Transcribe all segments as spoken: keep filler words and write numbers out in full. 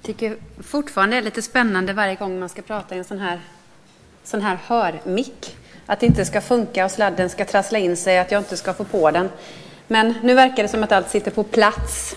tycker fortfarande det är lite spännande varje gång man ska prata i en sån här, sån här hörmick. Att det inte ska funka och sladden ska trassla in sig, att jag inte ska få på den. Men nu verkar det som att allt sitter på plats.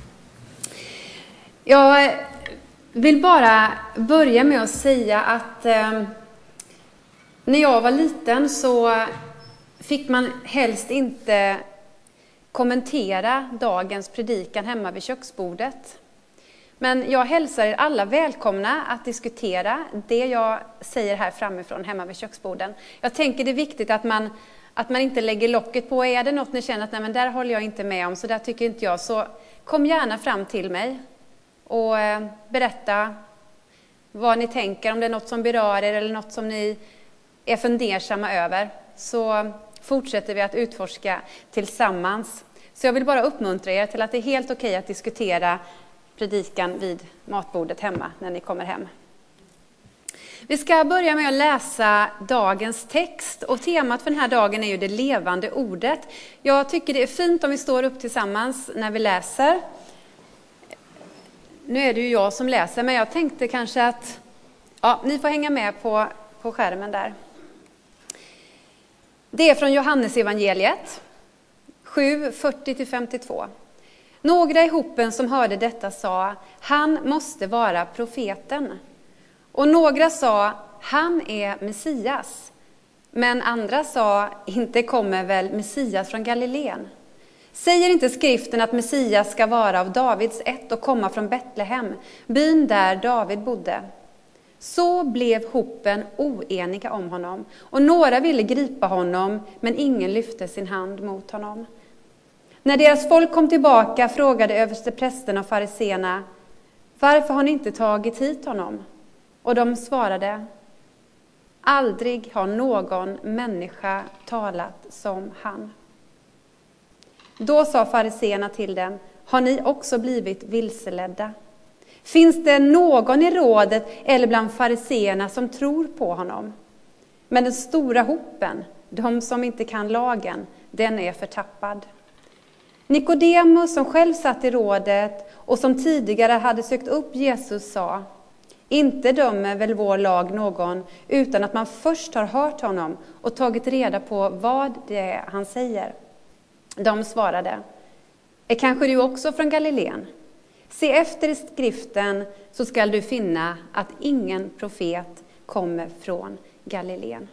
Jag vill bara börja med att säga att eh, när jag var liten så fick man helst inte kommentera dagens predikan hemma vid köksbordet. Men jag hälsar er alla välkomna att diskutera det jag säger här framifrån hemma vid köksborden. Jag tänker det är viktigt att man, att man inte lägger locket på. Är det något ni känner att nej, men där håller jag inte med om, så där tycker inte jag, så kom gärna fram till mig och eh, berätta vad ni tänker, om det är något som berör er eller något som ni är fundersamma över. Så fortsätter vi att utforska tillsammans. Så jag vill bara uppmuntra er till att det är helt okej att diskutera predikan vid matbordet hemma när ni kommer hem. Vi ska börja med att läsa dagens text, och temat för den här dagen är ju det levande ordet. Jag tycker det är fint om vi står upp tillsammans när vi läser. Nu är det ju jag som läser, men jag tänkte kanske att ja, ni får hänga med på, på skärmen där. Det är från Johannes evangeliet sju, fyrtio till femtiotvå. Några i hopen som hörde detta sa, han måste vara profeten. Och några sa, han är Messias. Men andra sa, inte kommer väl Messias från Galileen? Säger inte skriften att Messias ska vara av Davids ett och komma från Betlehem, byn där David bodde? Så blev hopen oeniga om honom, och några ville gripa honom, men ingen lyfte sin hand mot honom. När deras folk kom tillbaka frågade översteprästerna och fariséerna, varför har ni inte tagit hit honom? Och de svarade, aldrig har någon människa talat som han. Då sa fariséerna till dem, har ni också blivit vilseledda? Finns det någon i rådet eller bland fariséerna som tror på honom? Men den stora hopen, de som inte kan lagen, den är förtappad. Nikodemus, som själv satt i rådet och som tidigare hade sökt upp Jesus, sa, inte dömer väl vår lag någon utan att man först har hört honom och tagit reda på vad det är han säger. De svarade, är kanske du också från Galileen? Se efter i skriften så skall du finna att ingen profet kommer från Galileen.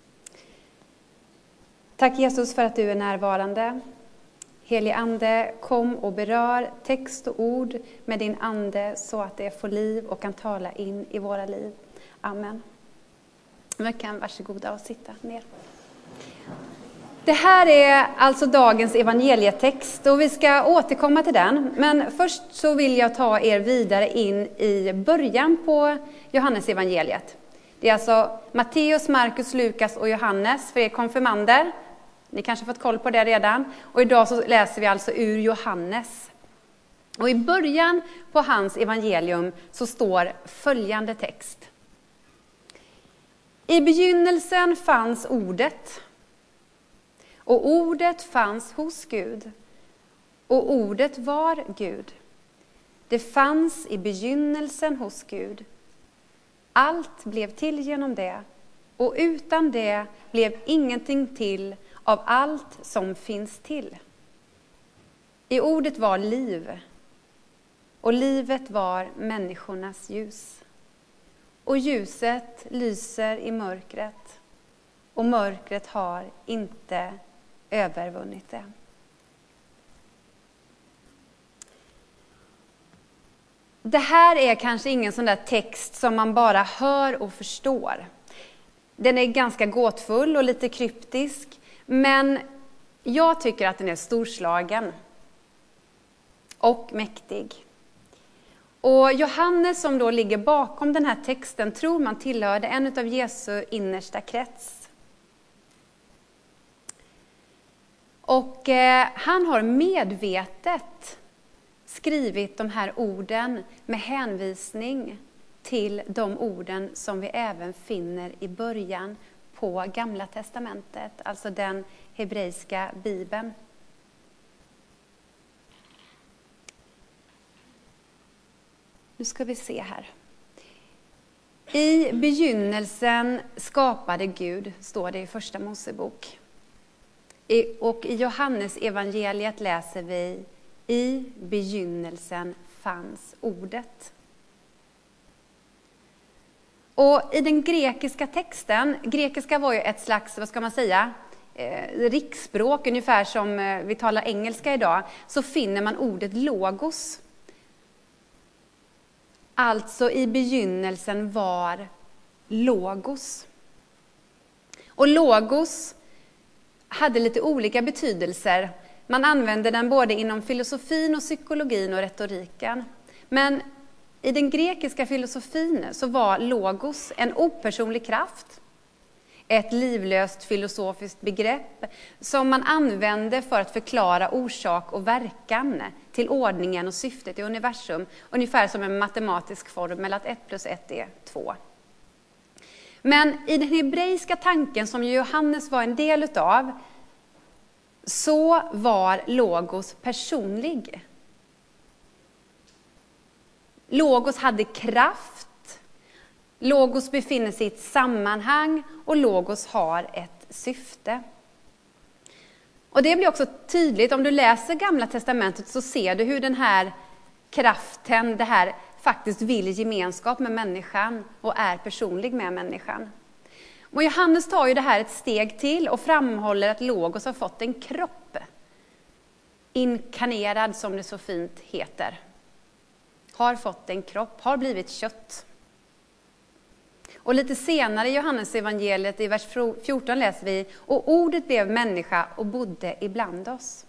Tack Jesus för att du är närvarande. Helige ande, kom och berör text och ord med din ande så att det får liv och kan tala in i våra liv. Amen. Vi kan varsågoda och sitta ner. Det här är alltså dagens evangelietext och vi ska återkomma till den. Men först så vill jag ta er vidare in i början på Johannes evangeliet. Det är alltså Matteus, Markus, Lukas och Johannes för er konfirmander. Ni kanske fått koll på det redan. Och idag så läser vi alltså ur Johannes. Och i början på hans evangelium så står följande text. I begynnelsen fanns ordet. Och ordet fanns hos Gud. Och ordet var Gud. Det fanns i begynnelsen hos Gud. Allt blev till genom det. Och utan det blev ingenting till av allt som finns till. I ordet var liv. Och livet var människornas ljus. Och ljuset lyser i mörkret. Och mörkret har inte övervunnit det. Det här är kanske ingen sån där text som man bara hör och förstår. Den är ganska gåtfull och lite kryptisk. Men jag tycker att den är storslagen och mäktig. Och Johannes som då ligger bakom den här texten tror man tillhörde en av Jesu innersta krets. Och eh, han har medvetet skrivit de här orden med hänvisning till de orden som vi även finner i början på Gamla testamentet, alltså den hebreiska bibeln. Nu ska vi se här. I begynnelsen skapade Gud, står det i första Mosebok. I, och i Johannes evangeliet läser vi, i begynnelsen fanns ordet. Och i den grekiska texten, grekiska var ju ett slags, vad ska man säga, eh, riksspråk, ungefär som eh, vi talar engelska idag, så finner man ordet logos. Alltså i begynnelsen var logos. Och logos hade lite olika betydelser. Man använde den både inom filosofin och psykologin och retoriken. Men i den grekiska filosofin så var logos en opersonlig kraft. Ett livlöst filosofiskt begrepp som man använde för att förklara orsak och verkan till ordningen och syftet i universum. Ungefär som en matematisk formel att ett plus ett är två. Men i den hebreiska tanken som Johannes var en del utav, så var logos personlig. Logos hade kraft. Logos befinner sig i ett sammanhang och logos har ett syfte. Och det blir också tydligt om du läser Gamla testamentet, så ser du hur den här kraften, det här faktiskt vill gemenskap med människan och är personlig med människan. Och Johannes tar ju det här ett steg till och framhåller att logos har fått en kropp. Inkarnerad, som det så fint heter. Har fått en kropp, har blivit kött. Och lite senare i Johannes evangeliet i vers fjorton läser vi, och ordet blev människa och bodde ibland oss.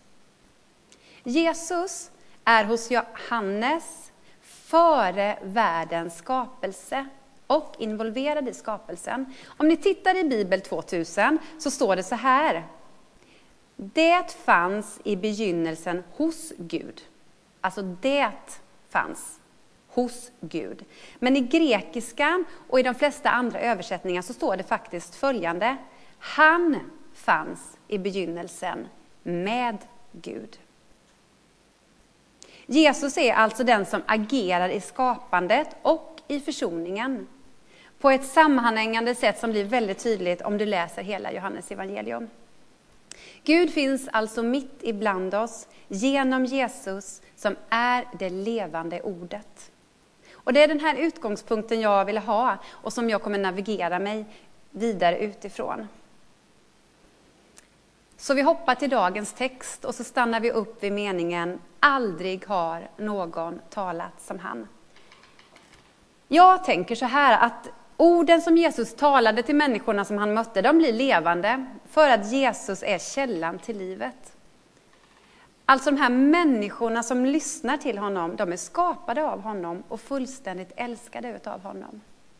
Jesus är hos Johannes före världens skapelse och involverad i skapelsen. Om ni tittar i Bibel tvåtusen så står det så här. Det fanns i begynnelsen hos Gud. Alltså det fanns hos Gud. Men i grekiskan och i de flesta andra översättningar så står det faktiskt följande. Han fanns i begynnelsen med Gud. Jesus är alltså den som agerar i skapandet och i försoningen. På ett sammanhängande sätt som blir väldigt tydligt om du läser hela Johannes evangelium. Gud finns alltså mitt ibland oss genom Jesus som är det levande ordet. Och det är den här utgångspunkten jag vill ha och som jag kommer navigera mig vidare utifrån. Så vi hoppar till dagens text och så stannar vi upp vid meningen aldrig har någon talat som han. Jag tänker så här att orden som Jesus talade till människorna som han mötte, de blir levande för att Jesus är källan till livet. Alltså de här människorna som lyssnar till honom, de är skapade av honom och fullständigt älskade av honom.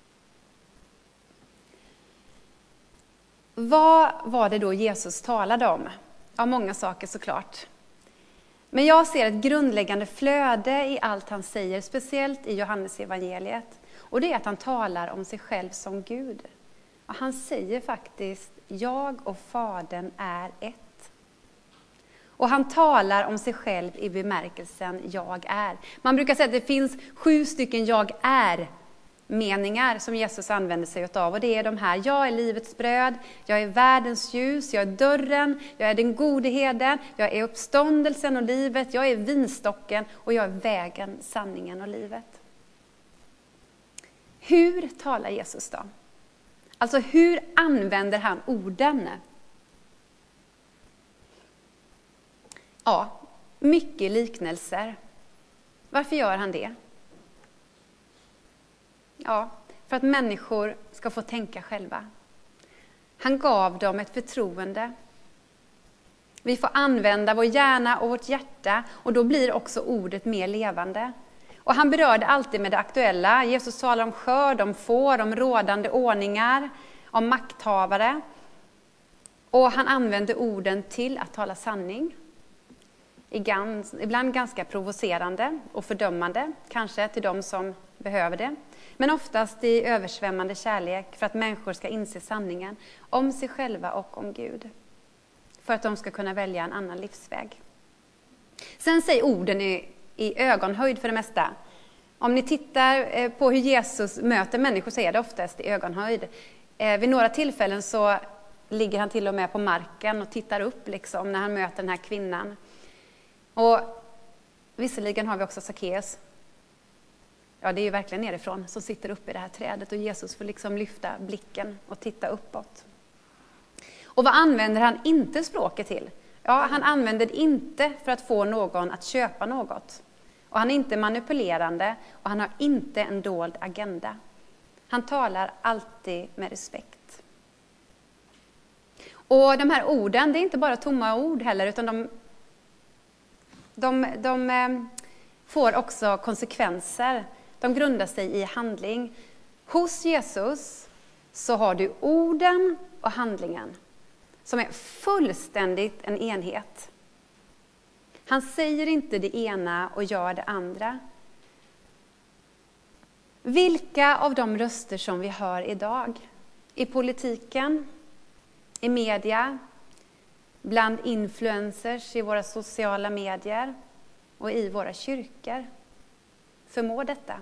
Vad var det då Jesus talade om? Ja, många saker såklart. Men jag ser ett grundläggande flöde i allt han säger, speciellt i Johannes evangeliet. Och det är att han talar om sig själv som Gud. Och han säger faktiskt, jag och Fadern är ett. Och han talar om sig själv i bemärkelsen jag är. Man brukar säga att det finns sju stycken jag är meningar som Jesus använder sig av. Och det är de här, jag är livets bröd, jag är världens ljus, jag är dörren, jag är den gode herden, jag är uppståndelsen och livet, jag är vinstocken och jag är vägen, sanningen och livet. Hur talar Jesus då? Alltså hur använder han orden? Ja, mycket liknelser. Varför gör han det? Ja, för att människor ska få tänka själva. Han gav dem ett förtroende. Vi får använda vår hjärna och vårt hjärta och då blir också ordet mer levande. Och han berörde alltid med det aktuella. Jesus talar om skörd, om får, om rådande ordningar, om makthavare. Och han använde orden till att tala sanning. Ibland ganska provocerande och fördömande, kanske till de som behöver det. Men oftast i översvämmande kärlek för att människor ska inse sanningen om sig själva och om Gud. För att de ska kunna välja en annan livsväg. Sen säger orden i, i ögonhöjd för det mesta. Om ni tittar på hur Jesus möter människor så är det oftast i ögonhöjd. Vid några tillfällen så ligger han till och med på marken och tittar upp liksom när han möter den här kvinnan. Och visserligen har vi också Sackeus. Ja, det är ju verkligen nerifrån som sitter uppe i det här trädet och Jesus får liksom lyfta blicken och titta uppåt. Och vad använder han inte språket till? Ja, han använder det inte för att få någon att köpa något. Och han är inte manipulerande och han har inte en dold agenda. Han talar alltid med respekt. Och de här orden, det är inte bara tomma ord heller, utan de, de, de får också konsekvenser. De grundar sig i handling. Hos Jesus så har du orden och handlingen som är fullständigt en enhet. Han säger inte det ena och gör det andra. Vilka av de röster som vi hör idag i politiken, i media, bland influencers i våra sociala medier och i våra kyrkor förmår detta?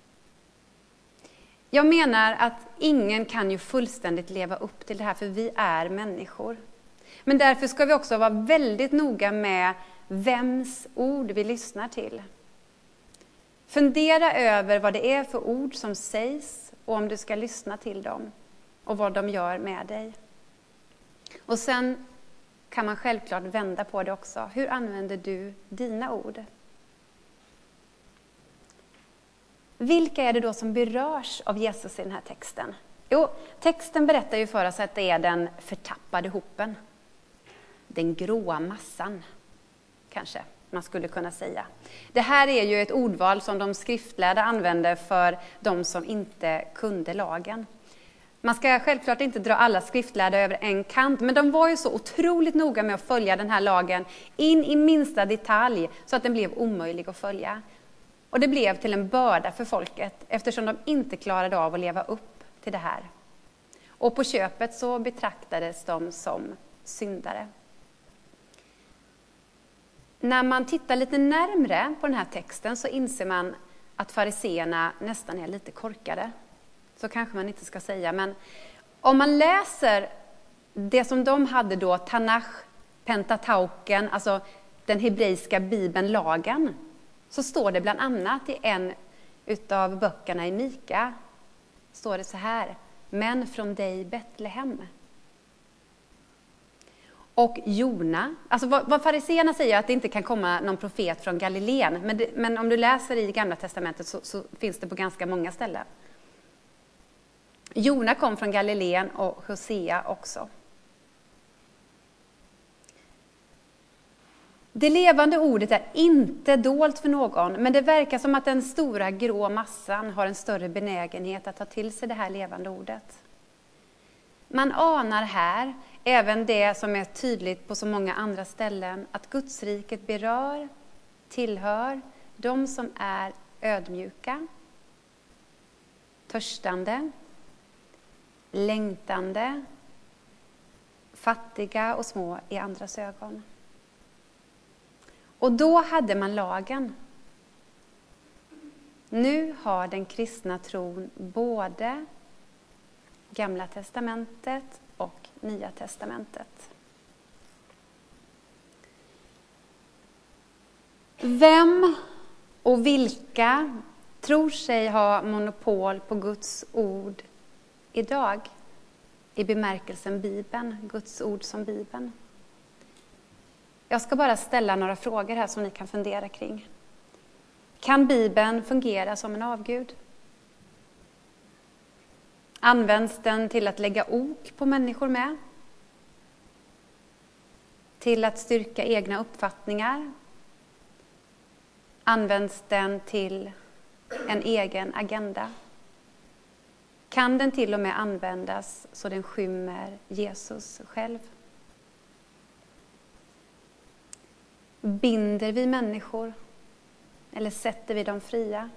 Jag menar att ingen kan ju fullständigt leva upp till det här, för vi är människor. Men därför ska vi också vara väldigt noga med vems ord vi lyssnar till. Fundera över vad det är för ord som sägs och om du ska lyssna till dem och vad de gör med dig. Och sen kan man självklart vända på det också. Hur använder du dina ord? Vilka är det då som berörs av Jesus i den här texten? Jo, texten berättar ju för oss att det är den förtappade hopen. Den gråa massan, kanske man skulle kunna säga. Det här är ju ett ordval som de skriftlärda använde för de som inte kunde lagen. Man ska självklart inte dra alla skriftlärda över en kant, men de var ju så otroligt noga med att följa den här lagen in i minsta detalj så att den blev omöjlig att följa. Och det blev till en börda för folket eftersom de inte klarade av att leva upp till det här. Och på köpet så betraktades de som syndare. När man tittar lite närmre på den här texten så inser man att fariseerna nästan är lite korkade. Så kanske man inte ska säga, men om man läser det som de hade då, Tanach, Pentatauken, alltså den hebreiska bibeln, lagen, så står det bland annat i en utav böckerna i Mika, står det så här: men från dig Betlehem. Och Jona, alltså vad, vad fariseerna säger att det inte kan komma någon profet från Galileen, men, det, men om du läser i Gamla testamentet så, så finns det på ganska många ställen. Jona kom från Galileen och Hosea också. Det levande ordet är inte dolt för någon, men det verkar som att den stora grå massan har en större benägenhet att ta till sig det här levande ordet. Man anar här även det som är tydligt på så många andra ställen, att Guds riket berör, tillhör de som är ödmjuka, törstande, längtande, fattiga och små i andras ögon. Och då hade man lagen. Nu har den kristna tron både Gamla testamentet och Nya testamentet. Vem och vilka tror sig ha monopol på Guds ord idag? I bemärkelsen Bibeln, Guds ord som Bibeln. Jag ska bara ställa några frågor här som ni kan fundera kring. Kan Bibeln fungera som en avgud? Används den till att lägga ok på människor med? Till att styrka egna uppfattningar? Används den till en egen agenda? Kan den till och med användas så den skymmer Jesus själv? Binder vi människor eller sätter vi dem fria?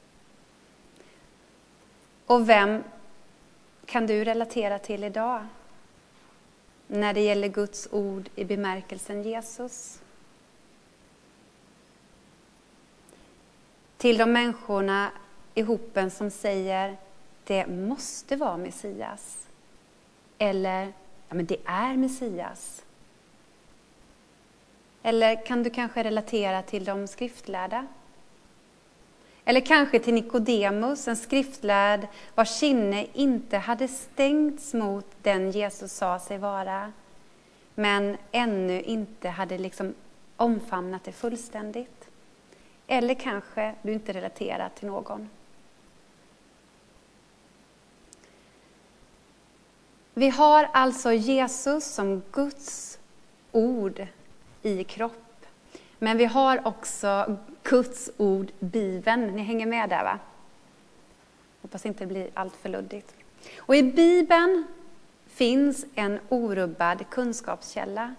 Och vem kan du relatera till idag när det gäller Guds ord i bemärkelsen Jesus? till de människorna i hopen som säger det måste vara Messias. Eller ja, men det är Messias. Eller kan du kanske relatera till de skriftlärda? Eller kanske till Nikodemus, en skriftlärd vars sinne inte hade stängts mot den Jesus sa sig vara, men ännu inte hade liksom omfamnat det fullständigt. Eller kanske du inte relaterar till någon. Vi har alltså Jesus som Guds ord i kropp. Men vi har också Guds ord, Bibeln. Ni hänger med där, va? Hoppas inte det blir allt för luddigt. Och i Bibeln finns en orubbad kunskapskälla.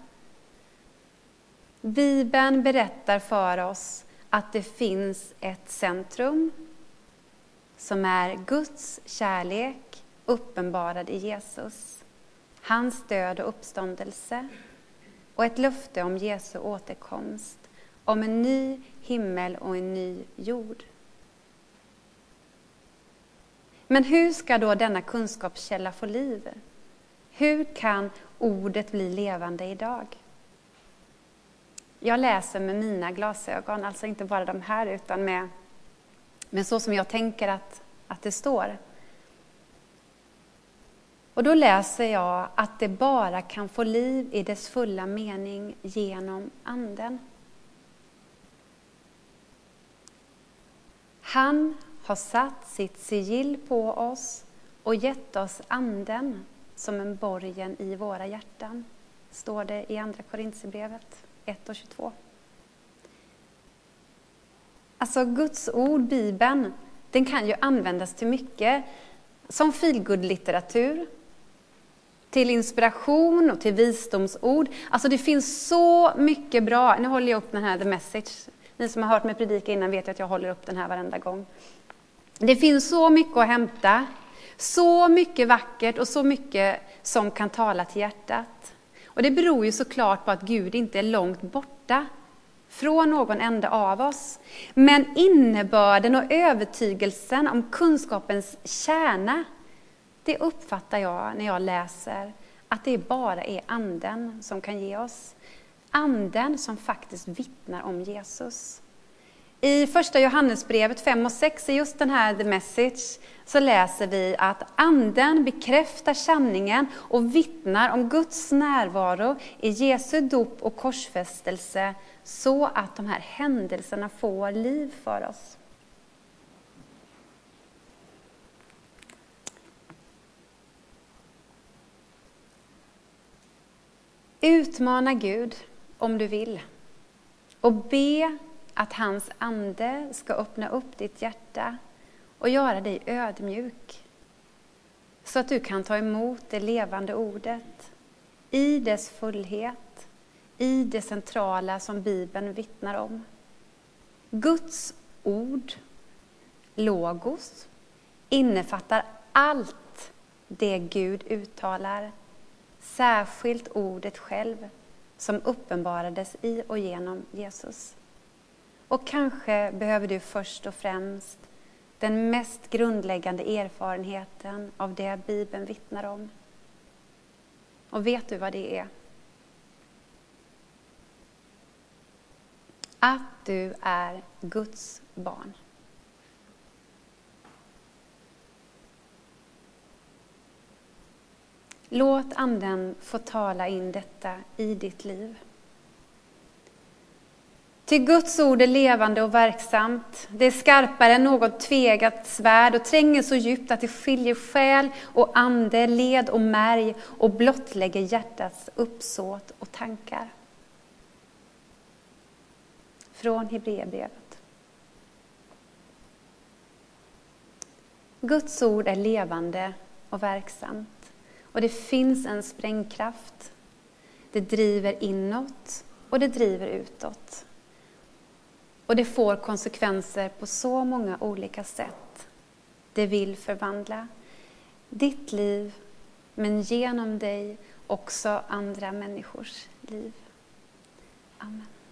Bibeln berättar för oss att det finns ett centrum som är Guds kärlek uppenbarad i Jesus. Hans död och uppståndelse och ett löfte om Jesu återkomst, om en ny himmel och en ny jord. Men hur ska då denna kunskapskälla få liv? Hur kan ordet bli levande idag? Jag läser med mina glasögon, alltså inte bara de här utan med, med så som jag tänker att, att det står. Och då läser jag att det bara kan få liv i dess fulla mening genom anden. Han har satt sitt sigill på oss och gett oss anden som en borgen i våra hjärtan. Står det i andra Korinthierbrevet ett och tjugotvå. Alltså Guds ord, Bibeln, den kan ju användas till mycket. Som feelgood-litteratur, till inspiration och till visdomsord. Alltså det finns så mycket bra. Nu håller jag upp den här The Message. Ni som har hört mig predika innan vet att jag håller upp den här varenda gång. Det finns så mycket att hämta. Så mycket vackert och så mycket som kan tala till hjärtat. Och det beror ju såklart på att Gud inte är långt borta från någon enda av oss. Men innebörden och övertygelsen om kunskapens kärna, det uppfattar jag när jag läser att det bara är anden som kan ge oss. Anden som faktiskt vittnar om Jesus. I första Johannesbrevet fem och sex, i just den här The Message, så läser vi att anden bekräftar sanningen och vittnar om Guds närvaro i Jesu dop och korsfästelse, så att de här händelserna får liv för oss. Utmana Gud om du vill och be att hans ande ska öppna upp ditt hjärta och göra dig ödmjuk, så att du kan ta emot det levande ordet i dess fullhet, i det centrala som Bibeln vittnar om. Guds ord, logos, innefattar allt det Gud uttalar, särskilt ordet själv som uppenbarades i och genom Jesus. Och kanske behöver du först och främst den mest grundläggande erfarenheten av det Bibeln vittnar om. Och vet du vad det är? Att du är Guds barn. Låt anden få tala in detta i ditt liv. Till Guds ord är levande och verksamt. Det är skarpare än något tvegat svärd och tränger så djupt att det skiljer själ och ande, led och märg och blottlägger hjärtats uppsåt och tankar. Från Hebreerbrevet. Guds ord är levande och verksamt. Och det finns en sprängkraft. Det driver inåt och det driver utåt. Och det får konsekvenser på så många olika sätt. Det vill förvandla ditt liv, men genom dig också andra människors liv. Amen.